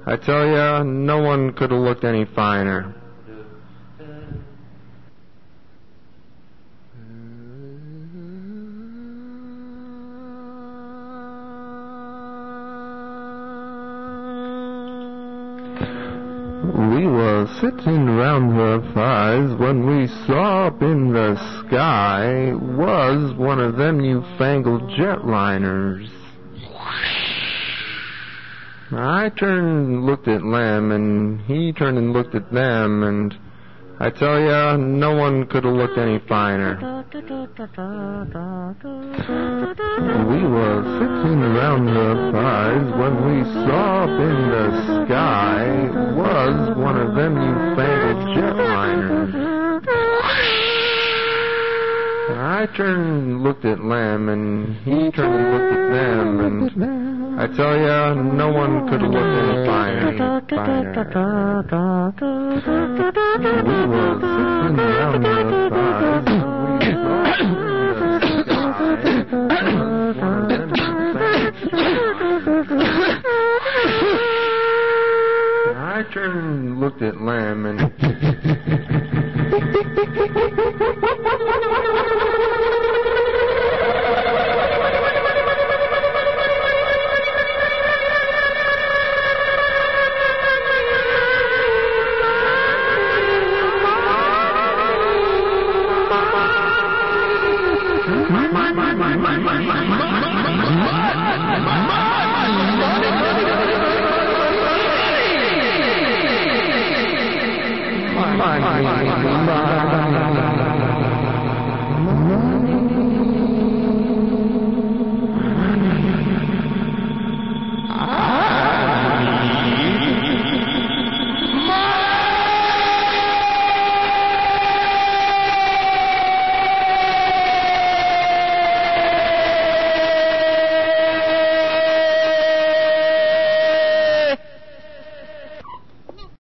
I tell ya, no one could have looked any finer. We were sitting around the fires when we saw up in the sky was one of them newfangled jetliners. I turned and looked at Lem, and he turned and looked at them, and I tell ya, no one could have looked any finer. We were sitting around the fires when we saw up in the sky was one of them newfangled jetliners. I turned and looked at Lem, and he turned and looked at them, and I tell ya, no one could have looked any finer. We were sitting around the fires when we saw I turned and looked at Lem, and